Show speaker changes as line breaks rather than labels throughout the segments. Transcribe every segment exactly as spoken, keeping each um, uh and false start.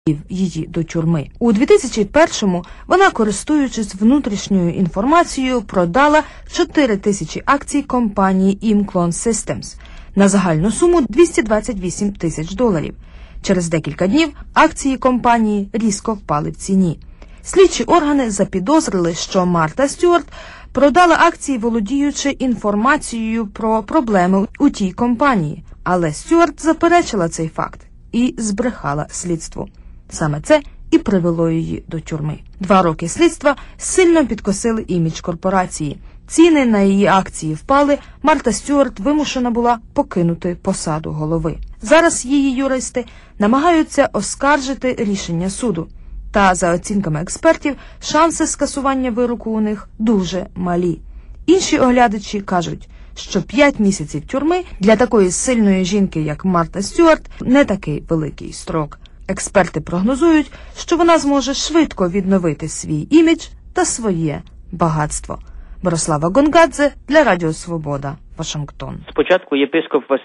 її до тюрми. У дві тисячі першому вона, користуючись внутрішньою інформацією, продала чотири тисячі акцій компанії Imclone Systems на загальну суму двісті двадцять вісім тисяч доларів. Через декілька днів акції компанії різко впали в ціні. Слідчі органи запідозрили, що Марта Стюарт продала акції, володіючи інформацією про проблеми у тій компанії, але Стюарт заперечила цей факт і збрехала слідству. Саме це і привело її до тюрми. Два роки слідства сильно підкосили імідж корпорації. Ціни на її акції впали, Марта Стюарт вимушена була покинути посаду голови. Зараз її юристи намагаються оскаржити рішення суду. Та, за оцінками експертів, шанси скасування вироку у них дуже малі. Інші оглядачі кажуть, що п'ять місяців тюрми для такої сильної жінки, як Марта Стюарт, не такий великий строк. Експерти прогнозують, що вона зможе швидко відновити свій імідж та своє багатство. Борислава Гонгадзе для Радіо Свобода, Вашингтон.
Спочатку єпископ Василь...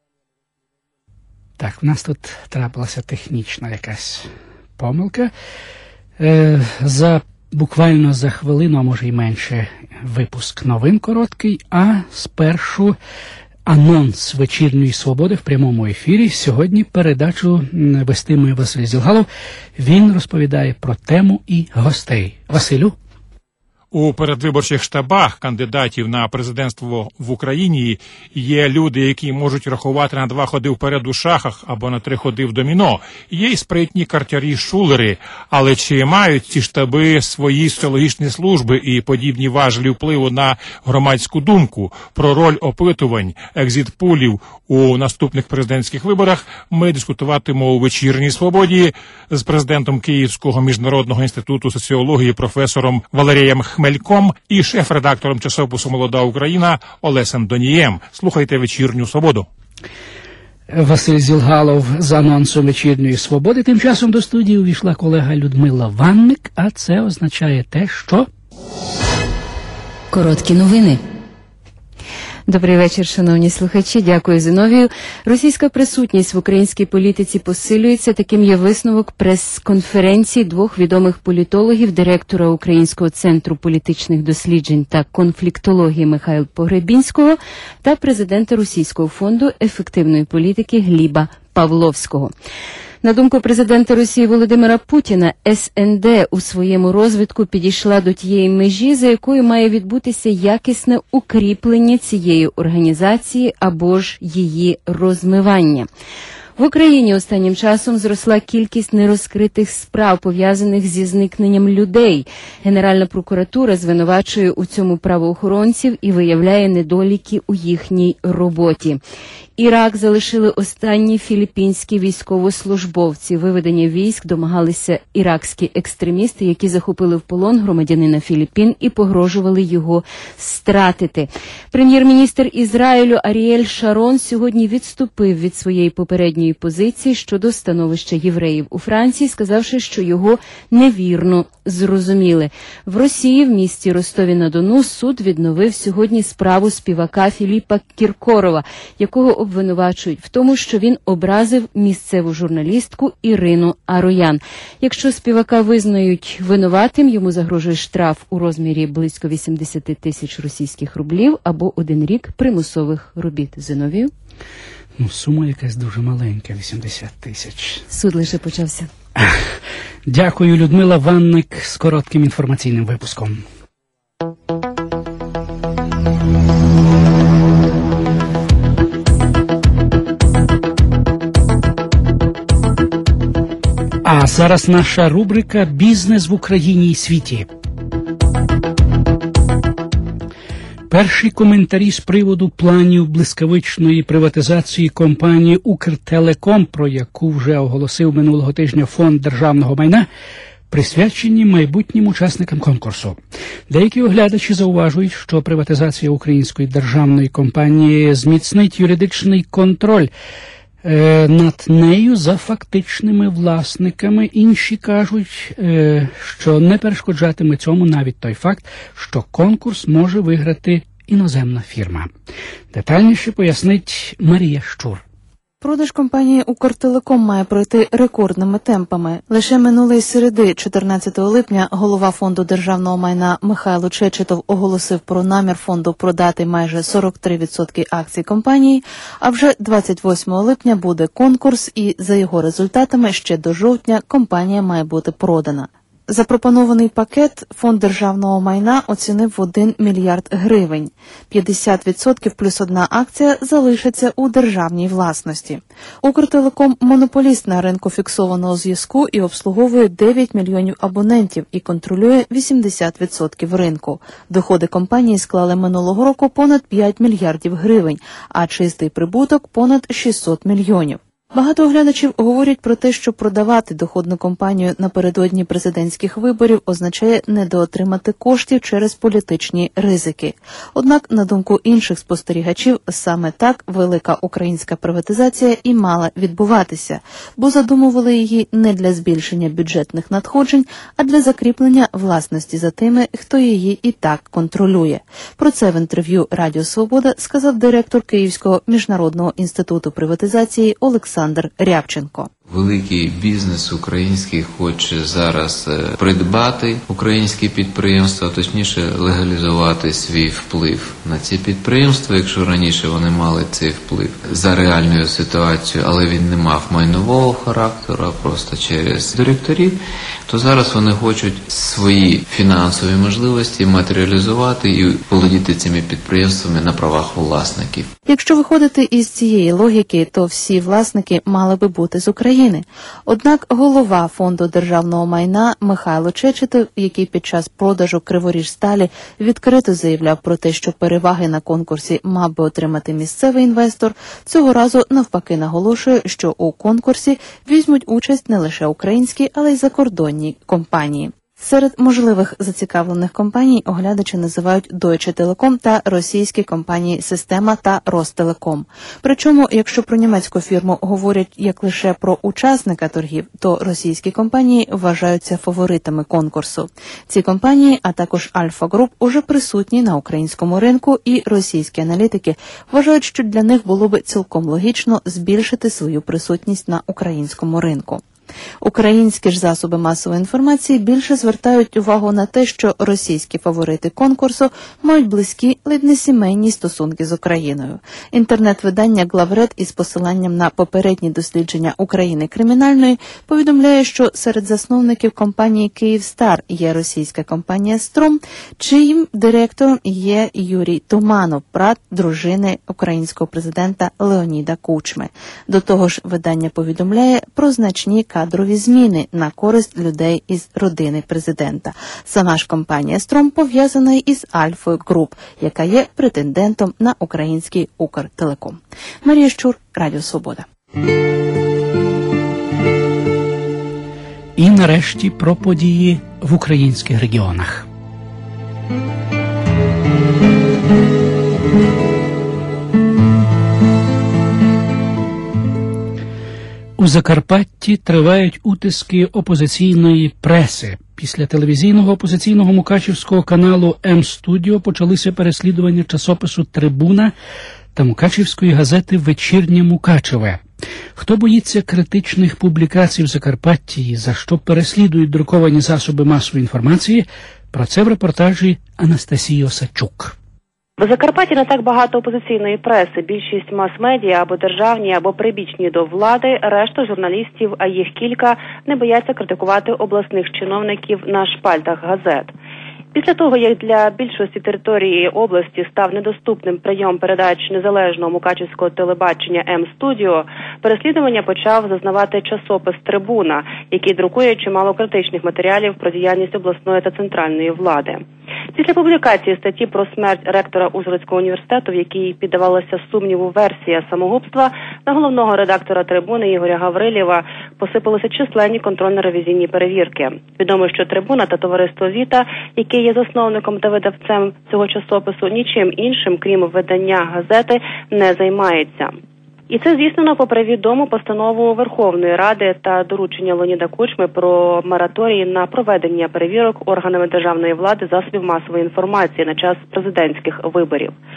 Так, у нас тут трапилася технічна якась помилка. Е, за буквально за хвилину, а може й менше, випуск новин короткий, а спершу анонс «Вечірньої свободи» в прямому ефірі. Сьогодні передачу вестиме Василь Зілгалов. Він розповідає про тему і гостей. Василю?
У передвиборчих штабах кандидатів на президентство в Україні є люди, які можуть рахувати на два ходи вперед у шахах або на три ходи в доміно. Є й спритні картярі-шулери. Але чи мають ці штаби свої соціологічні служби і подібні важелі впливу на громадську думку? Про роль опитувань, екзит-пулів у наступних президентських виборах ми дискутуватимемо у «Вечірній свободі» з президентом Київського міжнародного інституту соціології професором Валерієм Хмельком і шеф-редактором часопису «Молода Україна» Олесем Донієм. Слухайте «Вечірню свободу».
Василь Зілгалов з анонсом «Вечірньої свободи». Тим часом до студії увійшла колега Людмила Ванник, а це означає те, що...
Короткі новини. Добрий вечір, шановні слухачі. Дякую, Зиновію. Російська присутність в українській політиці посилюється. Таким є висновок прес-конференції двох відомих політологів, директора Українського центру політичних досліджень та конфліктології Михайла Погребінського та президента Російського фонду ефективної політики Гліба Павловського. На думку президента Росії Володимира Путіна, ес ен де у своєму розвитку підійшла до тієї межі, за якою має відбутися якісне укріплення цієї організації або ж її розмивання. В Україні останнім часом зросла кількість нерозкритих справ, пов'язаних зі зникненням людей. Генеральна прокуратура звинувачує у цьому правоохоронців і виявляє недоліки у їхній роботі. Ірак залишили останні філіппінські військовослужбовці. Виведення військ домагалися іракські екстремісти, які захопили в полон громадянина Філіппін і погрожували його стратити. Прем'єр-міністр Ізраїлю Аріель Шарон сьогодні відступив від своєї попередньої позиції щодо становища євреїв у Франції, сказавши, що його невірно зрозуміли. В Росії, в місті Ростові-на-Дону, суд відновив сьогодні справу співака Філіпа Кіркорова, якого обвинувачують в тому, що він образив місцеву журналістку Ірину Ароян. Якщо співака визнають винуватим, йому загрожує штраф у розмірі близько вісімдесят тисяч російських рублів або один рік примусових робіт. Зиновію?
Ну, сума якась дуже маленька, вісімдесят тисяч.
Суд лише почався.
Дякую, Людмила Ванник з коротким інформаційним випуском. А зараз наша рубрика «Бізнес в Україні і світі». Перші коментарі з приводу планів блискавичної приватизації компанії «Укртелеком», про яку вже оголосив минулого тижня Фонд державного майна, присвячені майбутнім учасникам конкурсу. Деякі оглядачі зауважують, що приватизація української державної компанії зміцнить юридичний контроль над нею за фактичними власниками. Інші кажуть, що не перешкоджатиме цьому навіть той факт, що конкурс може виграти іноземна фірма. Детальніше пояснить Марія Щур.
Продаж компанії «Укртелеком» має пройти рекордними темпами. Лише минулої середи, чотирнадцятого липня, голова Фонду державного майна Михайло Чечетов оголосив про намір фонду продати майже сорок три відсотки акцій компанії, а вже двадцять восьмого липня буде конкурс і, за його результатами, ще до жовтня компанія має бути продана. Запропонований пакет Фонд державного майна оцінив в один мільярд гривень. п'ятдесят відсотків плюс одна акція залишаться у державній власності. «Укртелеком» – монополіст на ринку фіксованого зв'язку і обслуговує дев'ять мільйонів абонентів і контролює вісімдесят відсотків ринку. Доходи компанії склали минулого року понад п'ять мільярдів гривень, а чистий прибуток – понад шістсот мільйонів. Багато оглядачів говорять про те, що продавати доходну компанію напередодні президентських виборів означає недоотримати коштів через політичні ризики. Однак, на думку інших спостерігачів, саме так велика українська приватизація і мала відбуватися, бо задумували її не для збільшення бюджетних надходжень, а для закріплення власності за тими, хто її і так контролює. Про це в інтерв'ю «Радіо Свобода» сказав директор Київського міжнародного інституту приватизації Олександр Олександр Рябченко.
Великий бізнес український хоче зараз придбати українські підприємства, точніше легалізувати свій вплив на ці підприємства. Якщо раніше вони мали цей вплив за реальною ситуацією, але він не мав майнового характеру, а просто через директорів, то зараз вони хочуть свої фінансові можливості матеріалізувати і володіти цими підприємствами на правах власників.
Якщо виходити із цієї логіки, то всі власники мали би бути з України. Однак голова Фонду державного майна Михайло Чечетов, який під час продажу «Криворіжсталі» відкрито заявляв про те, що переваги на конкурсі мав би отримати місцевий інвестор, цього разу навпаки наголошує, що у конкурсі візьмуть участь не лише українські, але й закордонні компанії. Серед можливих зацікавлених компаній оглядачі називають Deutsche Telekom та російські компанії «Система» та «Ростелеком». Причому, якщо про німецьку фірму говорять як лише про учасника торгів, то російські компанії вважаються фаворитами конкурсу. Ці компанії, а також Альфа Груп, уже присутні на українському ринку, і російські аналітики вважають, що для них було би цілком логічно збільшити свою присутність на українському ринку. Українські ж засоби масової інформації більше звертають увагу на те, що російські фаворити конкурсу мають близькі, ледь не сімейні стосунки з Україною. Інтернет-видання «Главред» із посиланням на попередні дослідження України кримінальної повідомляє, що серед засновників компанії «Київстар» є російська компанія «Стром», чиїм директором є Юрій Туманов, брат дружини українського президента Леоніда Кучми. До того ж, видання повідомляє про значні кадрові зміни на користь людей із родини президента. Сама ж компанія «Стром» пов'язана із Альфою Груп, яка є претендентом на український «Укртелеком». Марія Щур, Радіо Свобода.
І нарешті про події в українських регіонах. У Закарпатті тривають утиски опозиційної преси. Після телевізійного опозиційного мукачівського каналу М-Студіо почалися переслідування часопису «Трибуна» та мукачівської газети «Вечірнє Мукачеве». Хто боїться критичних публікацій в Закарпатті і за що переслідують друковані засоби масової інформації, про це в репортажі Анастасії Осадчук.
В Закарпатті не так багато опозиційної преси. Більшість мас-медіа або державні, або прибічні до влади, решта журналістів, а їх кілька, не бояться критикувати обласних чиновників на шпальтах газет. Після того, як для більшості території області став недоступним прийом передач незалежного мукачівського телебачення М-Студіо, переслідування почав зазнавати часопис «Трибуна», який друкує чимало критичних матеріалів про діяльність обласної та центральної влади. Після публікації статті про смерть ректора Ужгородського університету, в якій піддавалася сумніву версія самогубства, на головного редактора «Трибуни» Ігоря Гаврилєва посипалися численні контрольно-ревізійні перевірки. Відомо, що «Трибуна» та товариство «Віта», яке є засновником та видавцем цього часопису, нічим іншим, крім видання газети, не займається. І це здійснено попри відому постанову Верховної Ради та доручення Леоніда Кучми про мораторій на проведення перевірок органами державної влади засобів масової інформації на час президентських виборів.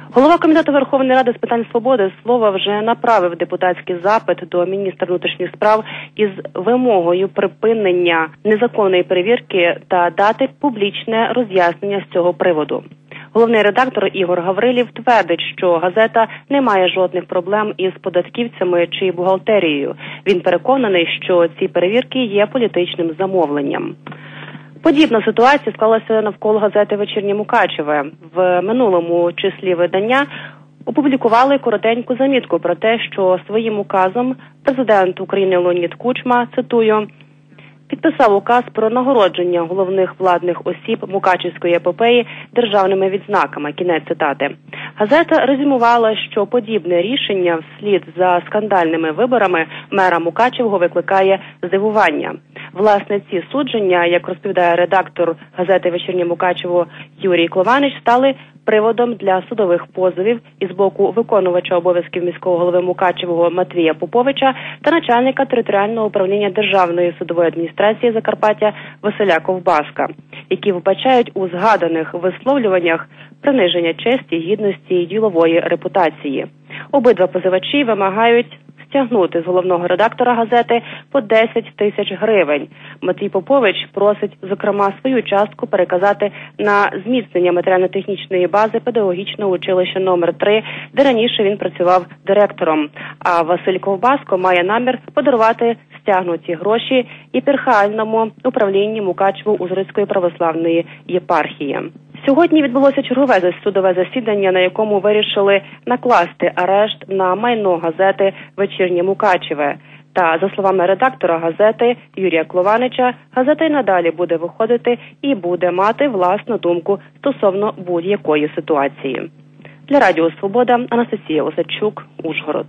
Голова Комітету Верховної Ради з питань свободи слова вже направив депутатський запит до міністра внутрішніх справ із вимогою припинення незаконної перевірки та дати публічне роз'яснення з цього приводу. Головний редактор Ігор Гаврилів твердить, що газета не має жодних проблем із податківцями чи бухгалтерією. Він переконаний, що ці перевірки є політичним замовленням. Подібна ситуація склалася навколо газети «Вечірнє Мукачеве». В минулому числі видання опублікували коротеньку замітку про те, що своїм указом президент України Леонід Кучма, цитую, підписав указ про нагородження головних владних осіб Мукачевської епопеї державними відзнаками. Кінець цитати. Газета резюмувала, що подібне рішення вслід за скандальними виборами мера Мукачевого викликає здивування. Власне, ці судження, як розповідає редактор газети «Вечірнє Мукачево» Юрій Клованич, стали приводом для судових позовів із боку виконувача обов'язків міського голови Мукачевого Матвія Поповича та начальника територіального управління Державної судової адміністрації Закарпаття Василя Ковбаска, які вбачають у згаданих висловлюваннях приниження честі, гідності і ділової репутації. Обидва позивачі вимагають стягнути з головного редактора газети по десять тисяч гривень. Матвій Попович просить, зокрема, свою частку переказати на зміцнення матеріально-технічної бази педагогічного училища номер три, де раніше він працював директором. А Василь Ковбаско має намір подарувати стягнуті гроші єпархіальному управлінні Мукачево-Ужгородської православної єпархії. Сьогодні відбулося чергове судове засідання, на якому вирішили накласти арешт на майно газети «Вечірнє Мукачеве». Та, за словами редактора газети Юрія Клованича, газета й надалі буде виходити і буде мати власну думку стосовно будь-якої ситуації. Для Радіо Свобода, Анастасія Осадчук, Ужгород.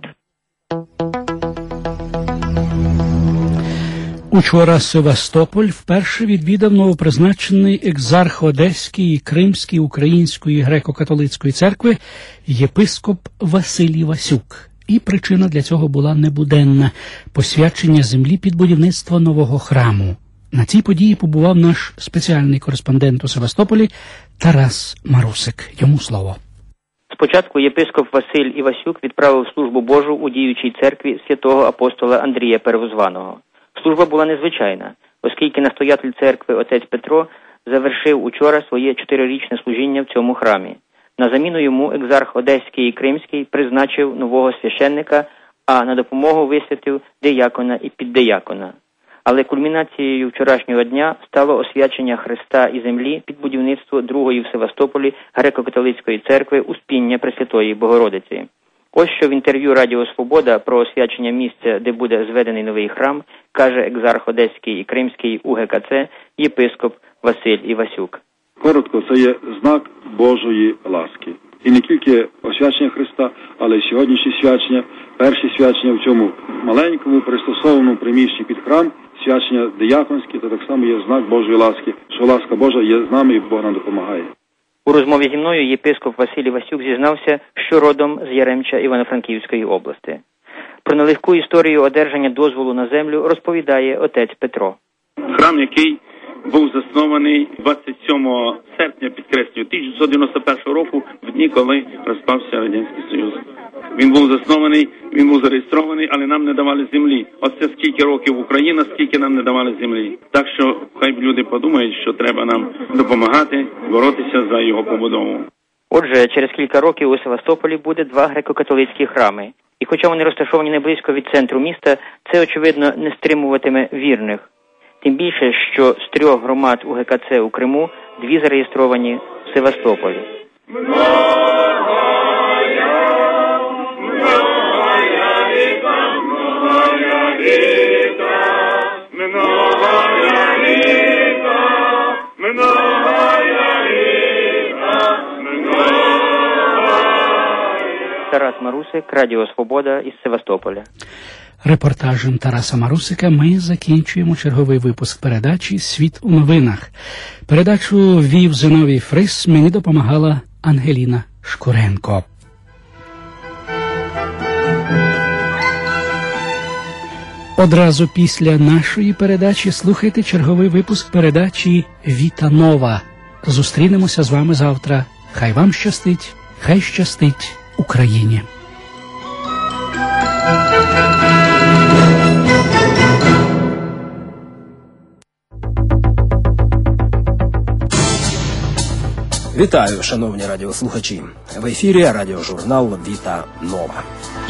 Учора Севастополь вперше відвідав новопризначений екзарх Одеської, Кримської, Української греко-католицької церкви єпископ Василій Васюк. І причина для цього була небуденна – посвячення землі під будівництво нового храму. На цій події побував наш спеціальний кореспондент у Севастополі Тарас Марусик. Йому слово.
Спочатку єпископ Василь Івасюк відправив службу Божу у діючій церкві святого апостола Андрія Первозваного. Служба була незвичайна, оскільки настоятель церкви отець Петро завершив учора своє чотирирічне служіння в цьому храмі. На заміну йому екзарх Одеський і Кримський призначив нового священника, а на допомогу висвятив диякона і піддиякона. Але кульмінацією вчорашнього дня стало освячення Христа і землі під будівництво другої в Севастополі греко-католицької церкви Успіння Пресвятої Богородиці. Ось що в інтерв'ю Радіо Свобода про освячення місця, де буде зведений новий храм, каже екзарх Одеський і Кримський УГКЦ єпископ Василь Івасюк.
Коротко, це є знак Божої ласки. І не тільки освячення Христа, але й сьогоднішні свячення, перші свячення в цьому маленькому пристосованому приміщенні під храм, свячення дияконське, то так само є знак Божої ласки, що ласка Божа є з нами і Бог нам допомагає.
У розмові зі мною єпископ Василь Івасюк зізнався, що родом з Яремча Івано-Франківської області. Про нелегку історію одержання дозволу на землю розповідає отець Петро.
Храм, який був заснований двадцять сьомого серпня, підкреслюю, тисяча дев'ятсот дев'яносто першого року, в дні, коли розпався Радянський Союз. Він був заснований, він був зареєстрований, але нам не давали землі. Оце скільки років Україна, скільки нам не давали землі. Так що хай люди подумають, що треба нам допомагати, боротися за його побудову.
Отже, через кілька років у Севастополі буде два греко-католицькі храми. І хоча вони розташовані не близько від центру міста, це, очевидно, не стримуватиме вірних. Тим більше, що з трьох громад УГКЦ у Криму дві зареєстровані в Севастополі. Тарас Марусик, Радіо Свобода із Севастополя.
Репортажем Тараса Марусика ми закінчуємо черговий випуск передачі «Світ у новинах». Передачу вів Зиновій Фрис, мені допомагала Ангеліна Шкуренко. Одразу після нашої передачі слухайте черговий випуск передачі «Віта Нова». Зустрінемося з вами завтра. Хай вам щастить. Хай щастить Україні!
Вітаю, шановні радіослухачі! В ефірі радіожурнал «Віта Нова».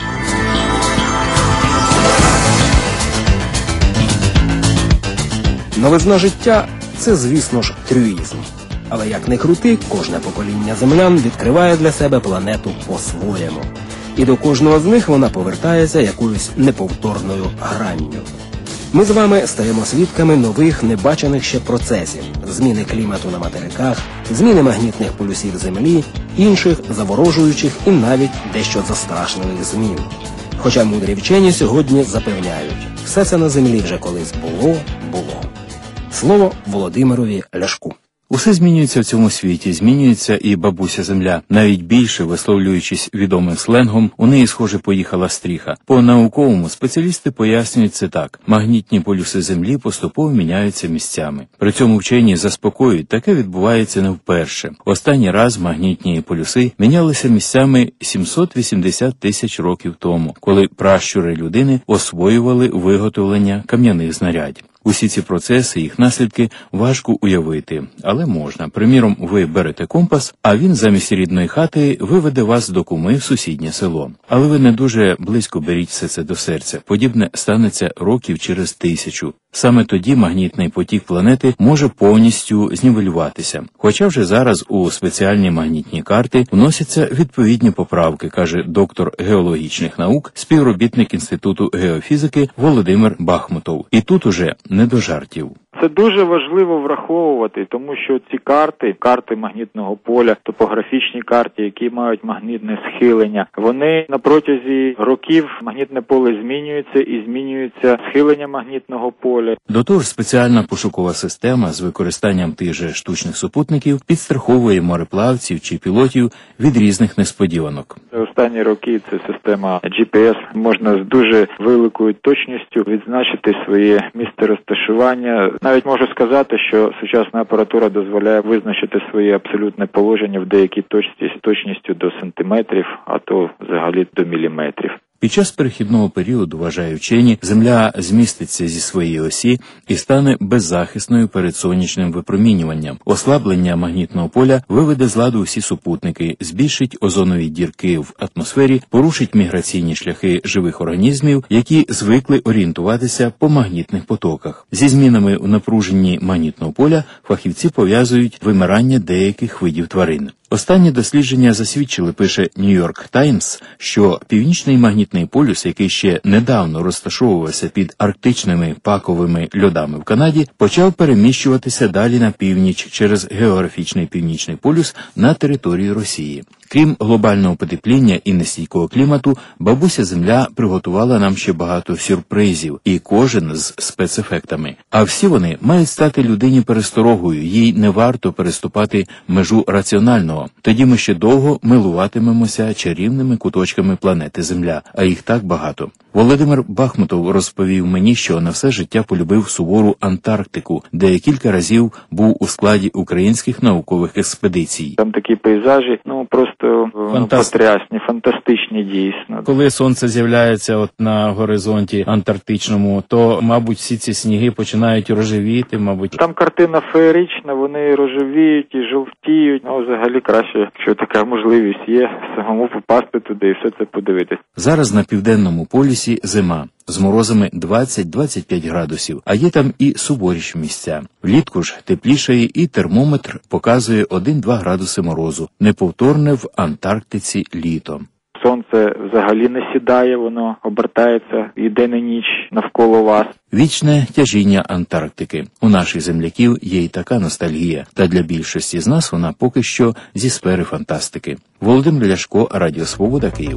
Новизна життя – це, звісно ж, трюїзм. Але як не крути, кожне покоління землян відкриває для себе планету по-своєму. І до кожного з них вона повертається якоюсь неповторною гранню. Ми з вами стаємо свідками нових, небачених ще процесів – зміни клімату на материках, зміни магнітних полюсів Землі, інших заворожуючих і навіть дещо застрашливих змін. Хоча мудрі вчені сьогодні запевняють – все це на Землі вже колись було, було. Слово Володимирові Ляшку.
Усе змінюється в цьому світі, змінюється і бабуся Земля. Навіть більше, висловлюючись відомим сленгом, у неї, схоже, поїхала стріха. По-науковому спеціалісти пояснюють це так. Магнітні полюси Землі поступово міняються місцями. При цьому вчені заспокоюють, таке відбувається не вперше. Останній раз магнітні полюси мінялися місцями сімсот вісімдесят тисяч років тому, коли пращури людини освоювали виготовлення кам'яних знарядь. Усі ці процеси, їх наслідки важко уявити, але можна. Приміром, ви берете компас, а він замість рідної хати виведе вас до куми в сусіднє село. Але ви не дуже близько беріть все це до серця. Подібне станеться років через тисячу. Саме тоді магнітний потік планети може повністю знівелюватися. Хоча вже зараз у спеціальні магнітні карти вносяться відповідні поправки, каже доктор геологічних наук, співробітник Інституту геофізики Володимир Бахмутов. І тут уже не до жартів.
Це дуже важливо враховувати, тому що ці карти, карти магнітного поля, топографічні карти, які мають магнітне схилення, вони на протязі років магнітне поле змінюється і змінюється схилення магнітного поля.
До того ж, спеціальна пошукова система з використанням тих же штучних супутників підстраховує мореплавців чи пілотів від різних несподіванок.
Останні роки це система джі пі ес. Можна з дуже великою точністю відзначити своє місце розташування. Навіть можу сказати, що сучасна апаратура дозволяє визначити своє абсолютне положення в деякій точці з точністю до сантиметрів, а то взагалі до міліметрів.
Під час перехідного періоду, вважають вчені, Земля зміститься зі своєї осі і стане беззахисною перед сонячним випромінюванням. Ослаблення магнітного поля виведе з ладу усі супутники, збільшить озонові дірки в атмосфері, порушить міграційні шляхи живих організмів, які звикли орієнтуватися по магнітних потоках. Зі змінами у напруженні магнітного поля фахівці пов'язують вимирання деяких видів тварин. Останні дослідження засвідчили, пише Нью-Йорк Таймс, що північний магнітний полюс, який ще недавно розташовувався під арктичними паковими льодами в Канаді, почав переміщуватися далі на північ через географічний північний полюс на територію Росії. Крім глобального потепління і нестійкого клімату, бабуся Земля приготувала нам ще багато сюрпризів, і кожен з спецефектами. А всі вони мають стати людині пересторогою, їй не варто переступати межу раціонального. Тоді ми ще довго милуватимемося чарівними куточками планети Земля, а їх так багато. Володимир Бахмутов розповів мені, що на все життя полюбив сувору Антарктику, де кілька разів був у складі українських наукових експедицій.
Там такі пейзажі, ну просто Фантаст... потрясні, фантастичні дійсно.
Коли сонце з'являється от на горизонті антарктичному, то, мабуть, всі ці сніги починають рожевіти, мабуть.
Там картина феєрична, вони рожевіють і жовтіють. Ну, взагалі краще, якщо така можливість є, самому попасти туди і все це подивитись.
Зараз на південному полюсі зима. З морозами двадцять - двадцять п'ять градусів, а є там і суворіші місця. Влітку ж теплішає і термометр показує один-два градуси морозу. Неповторне в Антарктиці літо.
Сонце взагалі не сідає, воно обертається і день і ніч навколо вас.
Вічне тяжіння Антарктики. У наших земляків є й така ностальгія, та для більшості з нас вона поки що зі сфери фантастики. Володимир Ляшко, Радіо Свобода, Київ.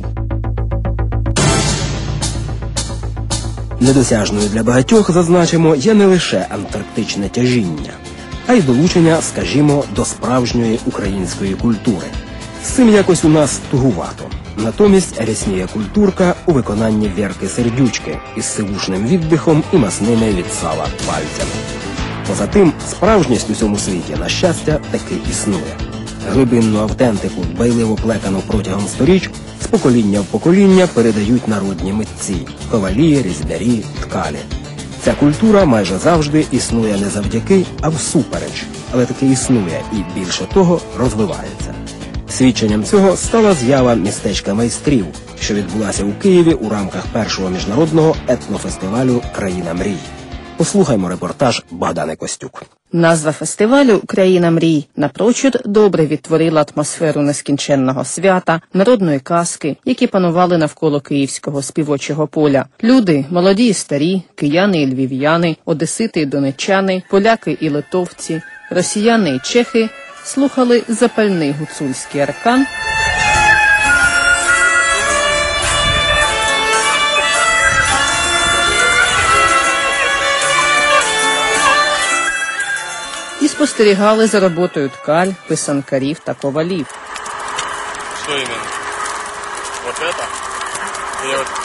Недосяжною для багатьох, зазначимо, є не лише антарктичне тяжіння, а й долучення, скажімо, до справжньої української культури. З цим якось у нас тугувато. Натомість рясніє культурка у виконанні Вєрки Сердючки із сивушним віддихом і масними від сала пальцями. Поза тим, справжність у цьому світі, на щастя, таки існує. глибинну автентику, дбайливо плекану протягом сторіч, з покоління в покоління передають народні митці – ковалі, різьбярі, ткалі. Ця культура майже завжди існує не завдяки, а всупереч, але таки існує і, більше того, розвивається. Свідченням цього стала з'ява «Містечка майстрів», що відбулася у Києві у рамках першого міжнародного етнофестивалю «Країна мрій». Послухаймо репортаж Богдани Костюк.
Назва фестивалю «Країна мрій» напрочуд добре відтворила атмосферу нескінченного свята, народної казки, які панували навколо київського співочого поля. Люди – молоді і старі, кияни і львів'яни, одесити і донеччани, поляки і литовці, росіяни і чехи – слухали запальний гуцульський аркан і спостерігали за роботою ткаль, писанкарів та ковалів.
Що іменно? Вот это? Или вот...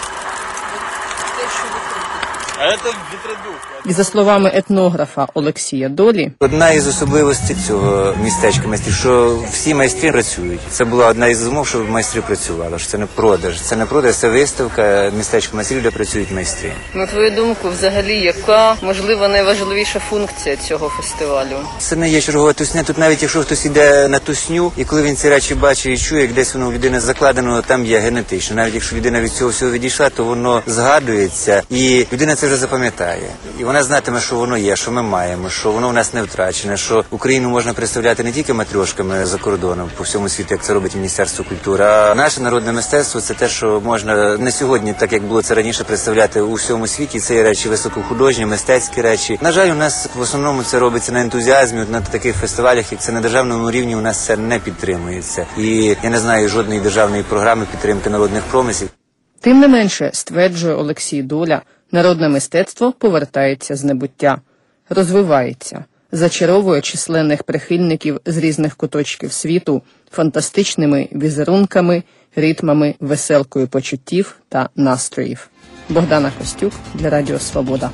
А это вітродух.
І за словами етнографа Олексія Долі,
одна із особливостей цього містечка майстрів, що всі майстри працюють. Це була одна із умов, щоб майстри працювали, що це не продаж. Це не продаж, це виставка містечка майстрів, де працюють майстри.
на твою думку, взагалі, яка, можливо, найважливіша функція цього фестивалю?
Це не є чергова тусня. Тут навіть якщо хтось іде на тусню, і коли він ці речі бачить і чує, як десь воно у людини закладено, там є генетично. Навіть якщо людина від цього всього відійшла, то воно згадується, і людина це вже запам'ятає. І вона знатиме, що воно є, що ми маємо, що воно в нас не втрачене, що Україну можна представляти не тільки матрьошками за кордоном по всьому світу, як це робить Міністерство культури, а наше народне мистецтво – це те, що можна не сьогодні, так як було це раніше, представляти у всьому світі. Це є речі високохудожні, мистецькі речі. На жаль, у нас в основному це робиться на ентузіазмі, на таких фестивалях, як це на державному рівні, у нас це не підтримується. І я не знаю жодної державної програми підтримки народних промислів.
Тим не менше, стверджує Олексій Доля, народне мистецтво повертається з небуття, розвивається, зачаровує численних прихильників з різних куточків світу фантастичними візерунками, ритмами, веселкою почуттів та настроїв. Богдана Костюк для Радіо Свобода.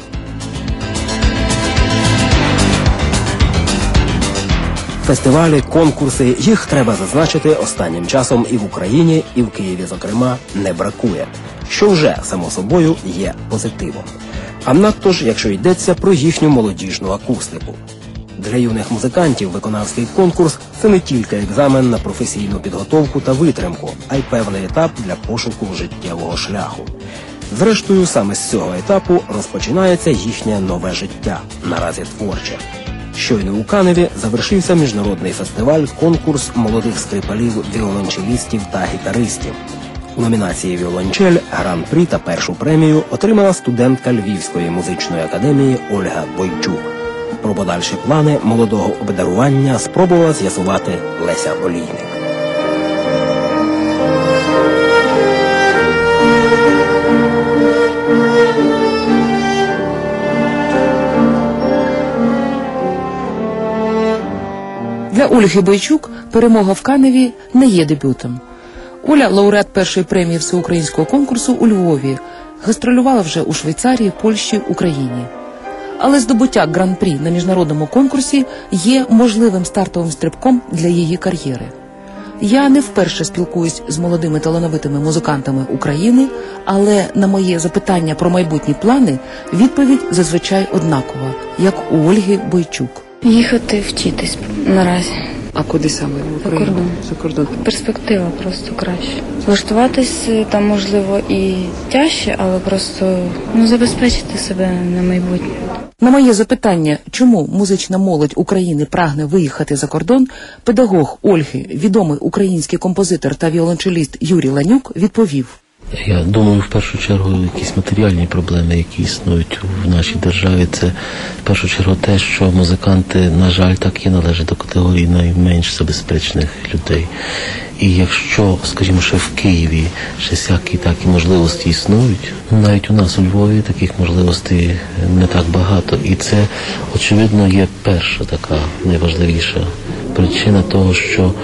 Фестивалі, конкурси, їх треба зазначити останнім часом і в Україні, і в Києві, зокрема, не бракує, що вже, само собою, є позитивом. А надто ж, якщо йдеться про їхню молодіжну акустику. Для юних музикантів виконавський конкурс – це не тільки екзамен на професійну підготовку та витримку, а й певний етап для пошуку життєвого шляху. Зрештою, саме з цього етапу розпочинається їхнє нове життя, наразі творче. Щойно у Каневі завершився міжнародний фестиваль-конкурс молодих скрипалів, віолончелістів та гітаристів. У номінації «Віолончель» гран-прі та першу премію отримала студентка Львівської музичної академії Ольга Бойчук. Про подальші плани молодого обдарування спробувала з'ясувати Леся Олійник.
Для Ольги Бойчук перемога в Каневі не є дебютом. Оля – лауреат першої премії всеукраїнського конкурсу у Львові, гастролювала вже у Швейцарії, Польщі, Україні. Але здобуття гран-прі на міжнародному конкурсі є можливим стартовим стрибком для її кар'єри. Я не вперше спілкуюсь з молодими талановитими музикантами України, але на моє запитання про майбутні плани відповідь зазвичай однакова, як у Ольги Бойчук.
Їхати вчитись наразі.
А куди саме?
За кордон.
За кордон.
Перспектива просто краще. Влаштуватись там, можливо, і тяжче, але просто ну, забезпечити себе на майбутнє.
На моє запитання, чому музична молодь України прагне виїхати за кордон, педагог Ольги, відомий український композитор та віолончеліст Юрій Ланюк відповів.
Я думаю, в першу чергу, якісь матеріальні проблеми, які існують в нашій державі, це в першу чергу те, що музиканти, на жаль, так і належать до категорії найменш забезпечених людей. І якщо, скажімо, ще в Києві ще всякі такі можливості існують, навіть у нас у Львові таких можливостей не так багато. І це, очевидно, є перша така найважливіша причина того, що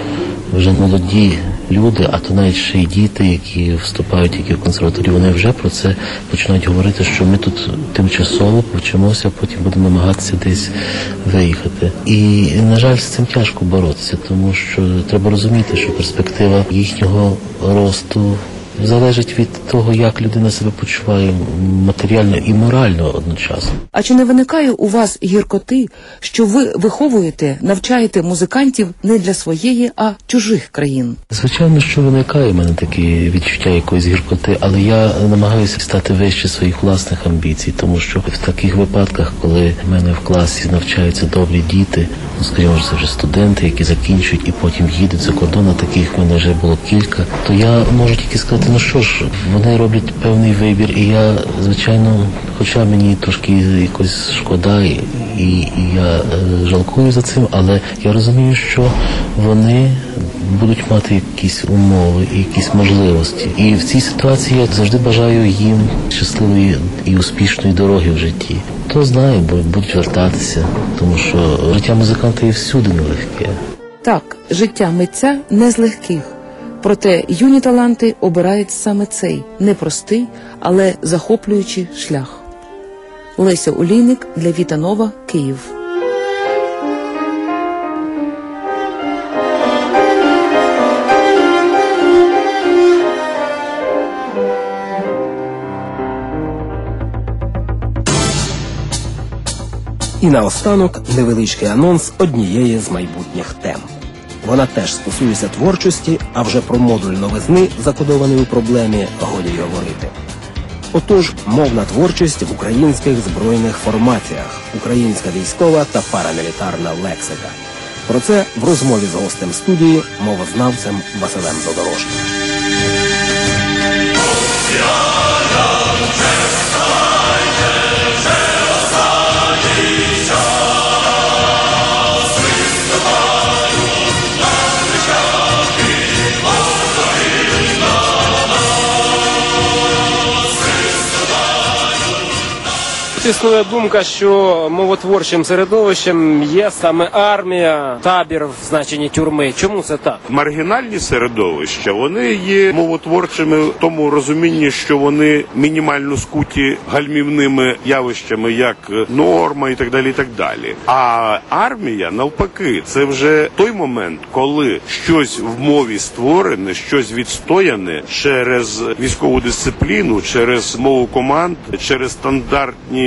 вже молоді люди, а то навіть ще й діти, які вступають тільки в консерваторію, вони вже про це починають говорити, що ми тут тимчасово повчимося, а потім будемо намагатися десь виїхати. І, на жаль, з цим тяжко боротися, тому що треба розуміти, що перспектива їхнього росту залежить від того, як людина себе почуває матеріально і морально одночасно.
А чи не виникає у вас гіркоти, що ви виховуєте, навчаєте музикантів не для своєї, а чужих країн?
Звичайно, що виникає в мене таке відчуття якоїсь гіркоти, але я намагаюся стати вище своїх власних амбіцій, тому що в таких випадках, коли в мене в класі навчаються добрі діти, ну, скажімо, це вже студенти, які закінчують і потім їдуть за кордон, а таких в мене вже було кілька, то я можу тільки сказати, ну що ж, вони роблять певний вибір, і я, звичайно, хоча мені трошки якось шкода, і, і я е, жалкую за цим, але я розумію, що вони будуть мати якісь умови і якісь можливості. І в цій ситуації я завжди бажаю їм щасливої і успішної дороги в житті. Хто знає, бо будуть вертатися, тому що життя музиканта є всюди нелегке.
Так, життя митця не з легких. Проте юні таланти обирають саме цей непростий, але захоплюючий шлях. Леся Олійник для Віта Нова, Київ.
І наостанок невеличкий анонс однієї з майбутніх тем. Вона теж стосується творчості, а вже про модуль новизни, закодований у проблемі, годі й говорити. Отож, мовна творчість в українських збройних формаціях, українська військова та парамілітарна лексика. Про це в розмові з гостем студії, мовознавцем Василем Задорожним.
Існує думка, що мовотворчим середовищем є саме армія, табір в значенні тюрми. Чому це так?
Маргінальні середовища, вони є мовотворчими в тому розумінні, що вони мінімально скуті гальмівними явищами, як норма і так далі, і так далі. А армія, навпаки, це вже той момент, коли щось в мові створене, щось відстояне через військову дисципліну, через мову команд, через стандартні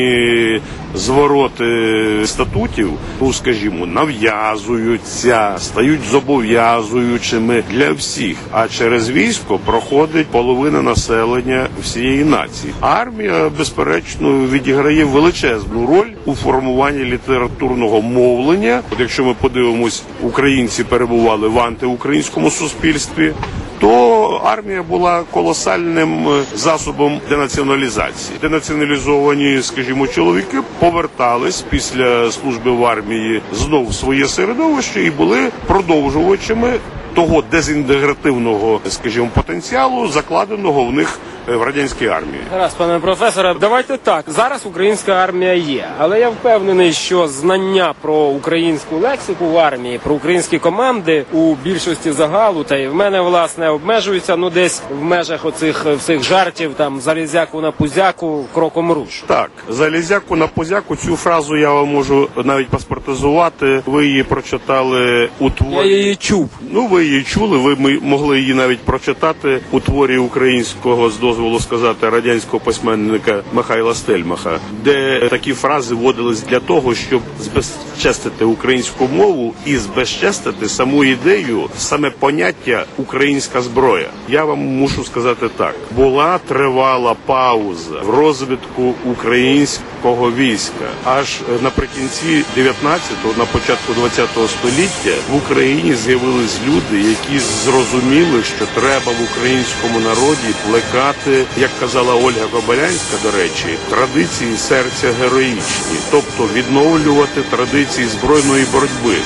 звороти статутів, ну, скажімо, нав'язуються, стають зобов'язуючими для всіх. А через військо проходить половина населення всієї нації. Армія, безперечно, відіграє величезну роль у формуванні літературного мовлення. От якщо ми подивимось, українці перебували в антиукраїнському суспільстві, то армія була колосальним засобом денаціоналізації. Денаціоналізовані, скажімо, чоловіки повертались після служби в армії знов в своє середовище і були продовжувачами того дезінтегративного, скажімо, потенціалу, закладеного в них в радянській армії.
Гаразд, пане професоре, давайте так. Зараз українська армія є, але я впевнений, що знання про українську лексику в армії, про українські команди у більшості загалу, та й в мене, власне, обмежуються, ну, десь в межах оцих всіх жартів, там, залізяку на пузяку, кроком руш.
Так, залізяку на пузяку, цю фразу я вам можу навіть паспортизувати. Ви її прочитали у творі.
Я її чув.
Ну, ви її чули, ви могли її навіть прочитати у творі українського, з дозволу сказати, радянського письменника Михайла Стельмаха, де такі фрази вводились для того, щоб збезчестити українську мову і збезчестити саму ідею, саме поняття «українська зброя». Я вам мушу сказати так. Була тривала пауза в розвитку українського війська. Аж наприкінці дев'ятнадцятого, на початку двадцятого століття в Україні з'явились люди, які зрозуміли, що треба в українському народі плекати, як казала Ольга Кобилянська, до речі, традиції серця героїчні, тобто відновлювати традиції збройної боротьби.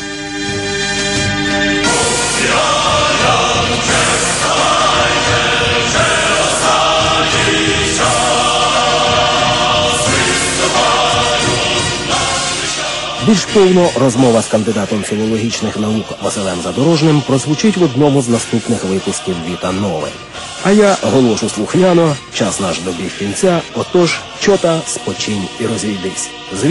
Більш повно розмова з кандидатом філологічних наук Василем Задорожним прозвучить в одному з наступних випусків «Віта Нове». А я оголошу слухняно, час наш добіг кінця, отож, чота, спочинь і розійдись.